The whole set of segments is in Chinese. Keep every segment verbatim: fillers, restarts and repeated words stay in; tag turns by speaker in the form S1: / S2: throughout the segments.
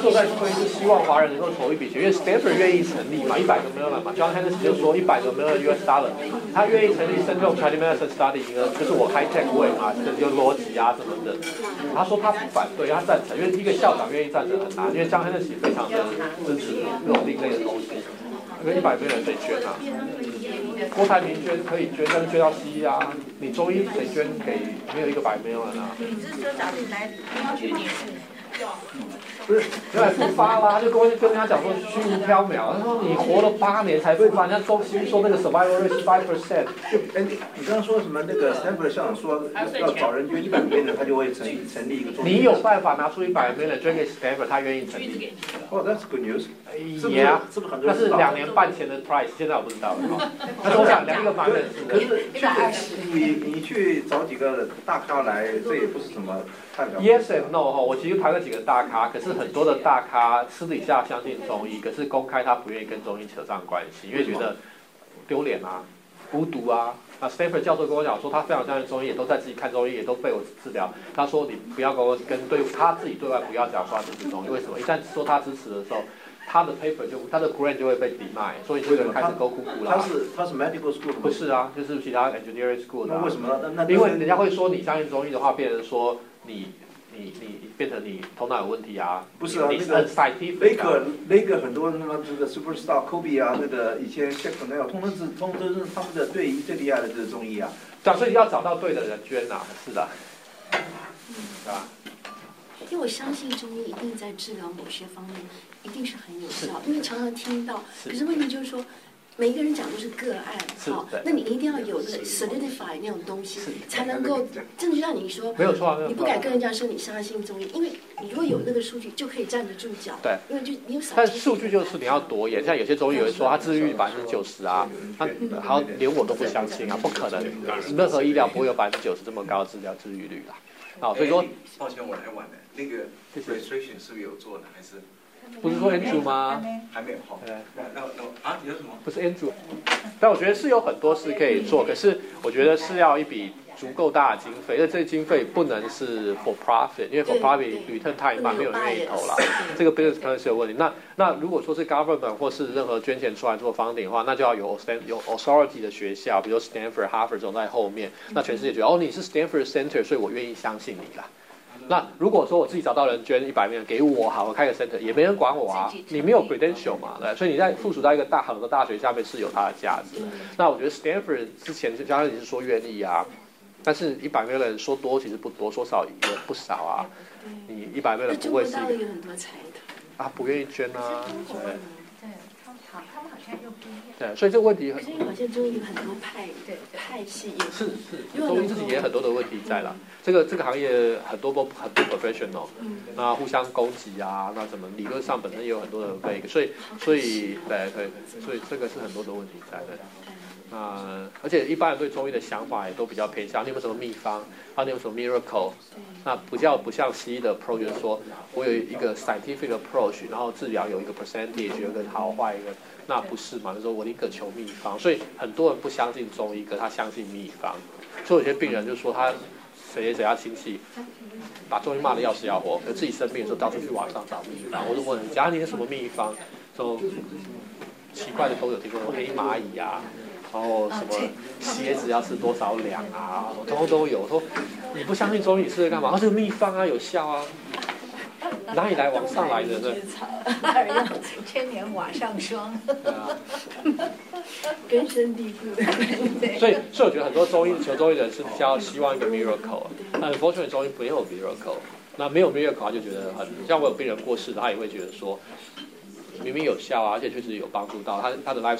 S1: 时候在推是希望华人能够投一笔钱，因为 Stanford 愿意成立嘛，一百个 million 嘛 ，John Hennessy 就说一百个 million U S dollar， 他愿意成立 Center of Chinese Medicine Study 一个就是我 high tech way 嘛，有逻辑啊什么的。他说他不反对，他赞成，因为一个校长愿意赞成很难，因为 John Hennessy 非常的支持这种另类的东西。因为一百 million 谁捐啊？郭台铭捐可以捐，但是捐到西医啊。你中医谁捐给没有一个百 million 啊？
S2: 你是说找你来去年？
S1: 不是，原来复发啦，就跟我跟他讲说虚无缥缈。他说你活了八年才复发，人家中西医说那个 survival rate 是 five percent。
S3: 就哎，你你刚刚说什么？那个 Stanford 校长说要找人捐一百 million，他就会成成立一个中医。
S1: 你有办法拿出一百 million 捐给 Stanford， 他愿意成立。
S3: 哦、oh, ，That's good news。
S1: Yeah， 那是两年半前的 price， 现在我不知道了。但是我想两个版本是。
S3: 可是你你去找几个大咖来，这也不是什么太了不起。
S1: Yes and no 哈，我其实谈了几个大咖，可是很多的大咖私底下相信中医，可是公开他不愿意跟中医扯上关系，因为觉得丢脸啊、孤独啊。那 Stanford 教授跟我讲说，他非常相信中医，也都在自己看中医，也都被我治疗。他说你不要跟我跟对他自己对外不要讲说他支持中医，为什么？一旦说他支持的时候，他的 paper 就他的 grant 就会被抵卖，所以这个人开始勾哭哭了。
S3: 他是他是 medical school
S1: 不是啊，就是其他 engineering school 的、啊。
S3: 那为什么？那
S1: 因为人家会说你相信中医的话，变成说你。你你变成你头脑有问题啊？
S3: 不是啊，
S1: 你
S3: 那个
S1: scientific
S3: 雷克雷克很多那么这个 superstar Kobe 啊，那个以前 Shaq 那样，通通是通都是他们的最最厉害的这个中医啊。
S1: 对啊，所以要找到对的人捐呐、啊，是的，是吧？
S4: 因为我相信中医一定在治疗某些方面一定是很有效，因为常常听到，可是问题就是说。每一个人讲都是个案，好，那你一定要有那个 solidify 那种东西，才能够，真的就像你说，
S1: 没有错啊，
S4: 你不敢跟人家说你相信中医，因为你如果有那个数据，就可以站得住脚。
S1: 对，
S4: 因为就你有。
S1: 但是数据就是你要躲眼，像有些中医有人说他治愈率百分之九十啊，他好连我都不相信啊，不可能，任何医疗不会有百分之九十这么高的治疗治愈率啦。好，所以说，
S5: 抱歉我来晚了，那个 registration 是不是有做呢？还是？
S1: 不是说 Andrew 吗？
S5: 还没有好。那那那啊，有什么？
S1: 不是 Andrew， 但我觉得是有很多事可以做，可是我觉得是要一笔足够大的经费，因为这个经费不能是 for profit， 因为 for profit return 太慢，没有人愿意投啦。这个 business plan 是有问题。那那如果说是 government 或是任何捐钱出来做 funding 的话，那就要有 有 authority 的学校，比如 Stanford、Harvard 这种在后面，那全世界觉得哦你是 Stanford Center， 所以我愿意相信你啦。那如果说我自己找到人捐一百万给我，好，我开个 center， 也没人管我啊，你没有 credential 嘛，对，所以你在附属在一个大好的大学下面是有它的价值。那我觉得 Stanford 之前就刚才你是说愿意啊，但是一百万人说多其实不多，说少也不少啊。你一百万人不会是
S4: 中国大陆有很多财团
S1: 啊，不愿意捐啊，对。
S2: 好，他们好像又不一样。
S1: 对，所以这个问题很。
S4: 可是好像中医有很多派，对派系也
S1: 是是，中医自己也有很多的问题在啦。这个这个行业很多不很多 professional， 那互相攻击啊，那怎么理论上本身也有很多的 bug， 所以所以对对，所以这个是很多的问题在的。那而且一般人对中医的想法也都比较偏向，你有没有什么秘方？啊，你有什么 miracle？ 那不叫不像西医的 approach， 就是说我有一个 scientific approach， 然后治疗有一个 percentage， 有一个好坏一个，那不是嘛？就是说我宁可求秘方，所以很多人不相信中医，可他相信秘方。所以有些病人就说他谁谁家亲戚把中医骂得要死要活，可自己生病的时候到处去网上找秘方。我就问人家你有什么秘方？说奇怪的都有听过，黑蚂蚁啊。然后什么鞋子要吃多少两啊，通通都有。我说你不相信中医，你吃了干嘛？哦，这个秘方啊，有效啊。哪里来往上来的呢？
S2: 二用千年瓦上霜。
S1: 对啊，
S4: 根深蒂固的。
S1: 所以，所以我觉得很多中医求中医人是比较希望一个 miracle， 但 unfortunately 中医没有 miracle， 那没有 miracle 他就觉得很像我有病人过世，他也会觉得说。明明有效啊，而且确实有帮助到他，他的 life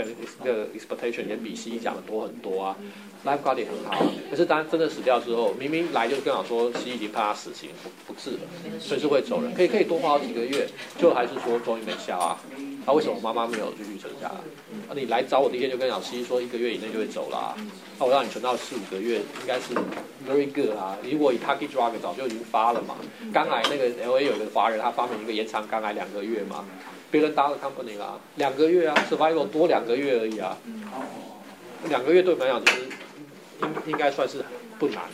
S1: expectation 也比西医讲的多很多啊 ，life quality 很好。可是当真的死掉之后，明明来就跟我说西医已经判他死刑不不治了，随时会走人，可以可以多花好几个月，就还是说中医没效啊。那、啊、为什么妈妈没有继续存下来？啊，你来找我第一天就跟讲西医说一个月以内就会走了、啊，那、啊、我让你存到四五个月，应该是 very good 啊。如果以 Taki drug 早就已经发了嘛，肝癌那个 L A 有一个华人，他发明一个延长肝癌两个月嘛。别人搭了 company 啦，两个月啊 ，survival 多两个月而已啊，两个月对我们来讲其实应应该算是不难啊。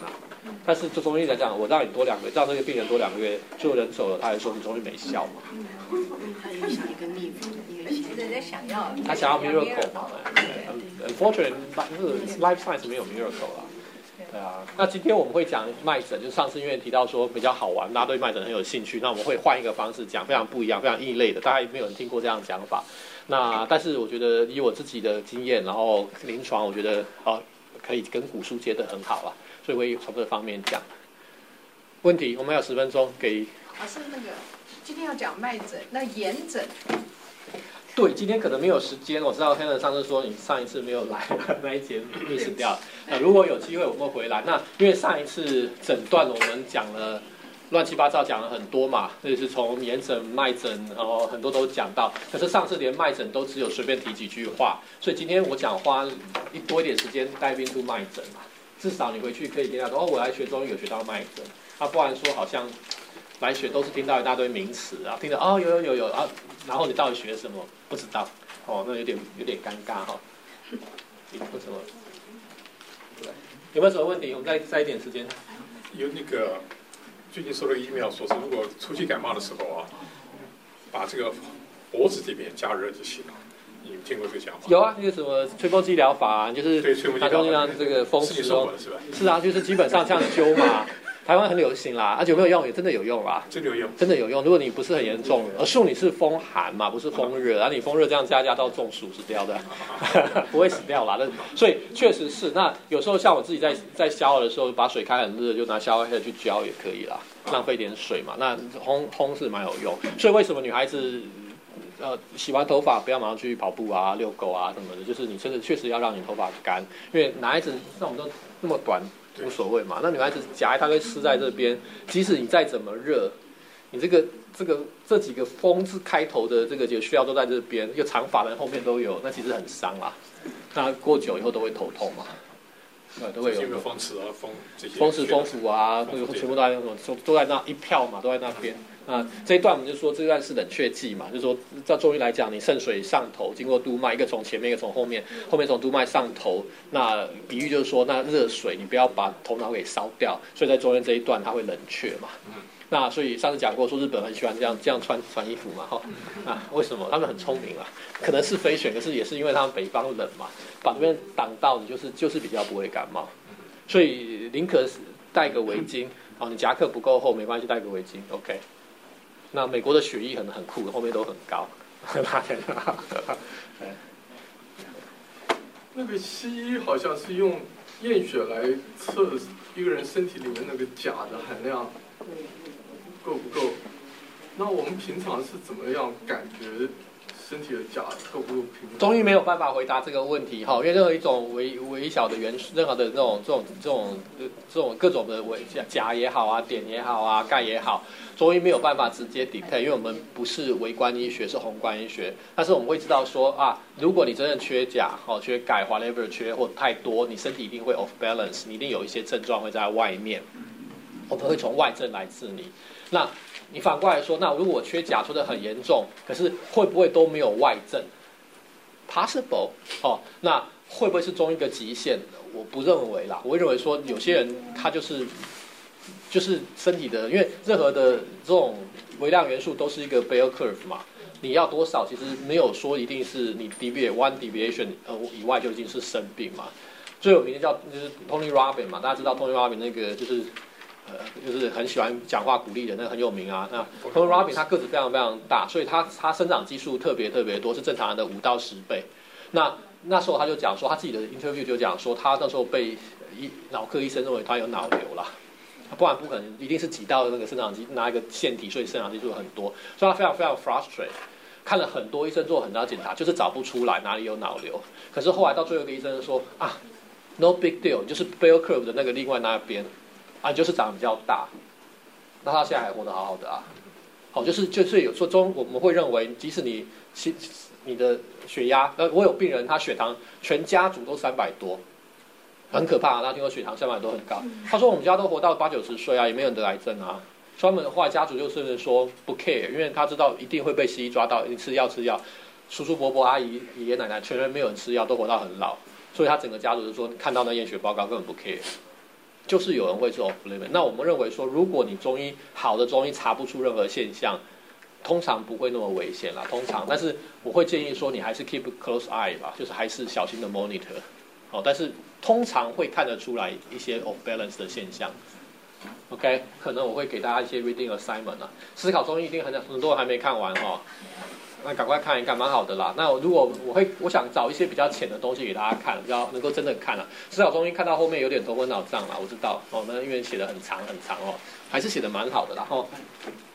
S1: 但是就中医来讲，我让你多两个，让这个病人多两个月，就人走了，他还说你中医没效嘛。
S4: 他也想一个逆风的一个现
S2: 对对，想要
S1: 他想要 miracle 嘛 ？Unfortunately， life science 没有 miracle 啦。对啊，那今天我们会讲脉诊，就上次因为提到说比较好玩，大家对脉诊很有兴趣，那我们会换一个方式讲，非常不一样、非常异类的，大家没有人听过这样的讲法。那但是我觉得以我自己的经验，然后临床，我觉得呃可以跟古书接得很好啦，所以会从这方面讲。问题我们还有十分钟给。
S2: 老师，那个今天要讲脉诊，那眼诊。
S1: 对，今天可能没有时间。我知道 Helen 上次说你上一次没有来那一节 miss 掉。呃，如果有机会我们会回来。那因为上一次诊断我们讲了乱七八糟，讲了很多嘛，就是从眼诊、脉诊，然后很多都讲到。可是上次连脉诊都只有随便提几句话，所以今天我讲花一多一点时间带进入脉诊嘛。至少你回去可以跟他说，哦，我来学中医有学到脉诊，啊，不然说好像来学都是听到一大堆名词啊，听到哦有有有有啊，然后你到底学什么不知道，哦，那有点有点尴尬哈、哦。为什么？有没有什么问题？我们再再一点时间。
S6: 有那个最近收了 email 说是，如果初期感冒的时候啊，把这个脖子这边加热就行了。你有听过这个讲法？
S1: 有啊，那个什么吹风机疗法、啊，就是打风让这个风
S6: 湿哦，是吧？
S1: 是啊，就是基本上像灸嘛，台湾很流行啦，而且有没有用？也真的有用啦，
S6: 真的有用，
S1: 真的有用。如果你不是很严重，而树你是风寒嘛，不是风热，然后你风热这样加加到中暑死掉的，不会死掉啦。那所以确实是，那有时候像我自己在在消的时候，把水开很热，就拿消黑去浇也可以啦，浪费点水嘛。那烘烘是蛮有用，所以为什么女孩子？呃，洗完头发不要马上去跑步啊、遛狗啊什么的，就是你真的确实要让你头发干，因为男孩子像我们都那么短无所谓嘛，那女孩子夹一大堆湿在这边，即使你再怎么热，你这个这个这几个风字开头的这个就需要都在这边，就长发的人后面都有，那其实很伤啦。那过久以后都会头痛嘛，对，都会有。
S6: 有没有风池啊、风这些？
S1: 风池、风府啊，那个全部都在那种，都在那一票嘛，都在那边。那这一段我们就说这段是冷却剂嘛，就是说在中医来讲，你肾水上头，经过督脉，一个从前面，一个从后面，后面从督脉上头。那比喻就是说，那热水你不要把头脑给烧掉，所以在中间这一段它会冷却嘛。那所以上次讲过，说日本很喜欢这样这样穿穿衣服嘛，哈啊，为什么？他们很聪明啊，可能是非选，可是也是因为他们北方冷嘛，把这边挡到，你就是就是比较不会感冒，所以宁可戴个围巾，哦，你夹克不够厚没关系，戴个围巾 ，OK。那美国的血液很很酷，后面都很高。
S7: 那个西医好像是用验血来测一个人身体里面那个钾的含量够不够。那我们平常是怎么样感觉身体的钾够不够平衡？
S1: 中医没有办法回答这个问题哈，因为任何一种微微小的元素，任何的这种这种这种这种各种的微钾也好啊，碘也好啊，钙也好。中医没有办法直接 dictate， 因为我们不是微观医学，是宏观医学。但是我们会知道说啊，如果你真的缺钾、哦缺钙 whatever 缺或太多，你身体一定会 off balance， 你一定有一些症状会在外面。我们会从外症来治你。那你反过来说，那如果我缺钾缺得很严重，可是会不会都没有外症 ？Possible 哦，那会不会是中医的极限？我不认为啦，我会认为说有些人他就是。就是身体的，因为任何的这种微量元素都是一个 bell curve 嘛，你要多少其实没有说一定是你 deviate one deviation 呃以外就已经是生病嘛。最有名的叫就是 Tony Robbins 嘛，大家知道 Tony Robbins 那个就是呃就是很喜欢讲话鼓励的那个很有名啊。那 Tony Robbins 他个子非常非常大，所以他他生长激素特别特别多，是正常人的五到十倍。那那时候他就讲说他自己的 interview 就讲说他那时候被医脑科医生认为他有脑瘤啦。不然不可能，一定是挤到那个生长激拿一个腺体，所以生长激素很多，所以他非常非常 frustrated， 看了很多医生做很多检查，就是找不出来哪里有脑瘤。可是后来到最后一个医生说啊 ，no big deal， 就是 bell curve 的那个另外那边啊，就是长得比较大，那他现在还活得好好的啊。好，就是就是有说中我们会认为，即使你你的血压，呃，我有病人他血糖全家族都三百多。很可怕、啊，他听说血糖三百多很高。他说我们家都活到八九十岁啊，也没有人得癌症啊。所以他们后来家族就是说不 care， 因为他知道一定会被西医抓到，你吃药吃药，叔叔伯伯阿姨爷爷奶奶全然没有人吃药，都活到很老。所以他整个家族就说看到那验血报告根本不 care。 就是有人会做 off limit。那我们认为说，如果你中医好的中医查不出任何现象，通常不会那么危险啦。通常，但是我会建议说，你还是 keep close eye 吧，就是还是小心的 monitor。哦，但是通常会看得出来一些 off balance 的现象。OK， 可能我会给大家一些 reading assignment 啊。思考中医一定很很多人还没看完哈、哦，那赶快看一看，蛮好的啦。那如果我会我想找一些比较浅的东西给大家看，比较能够真的看了。思考中医看到后面有点头昏脑胀啦，我知道哦，那因为写的很长很长哦，还是写的蛮好的啦哦。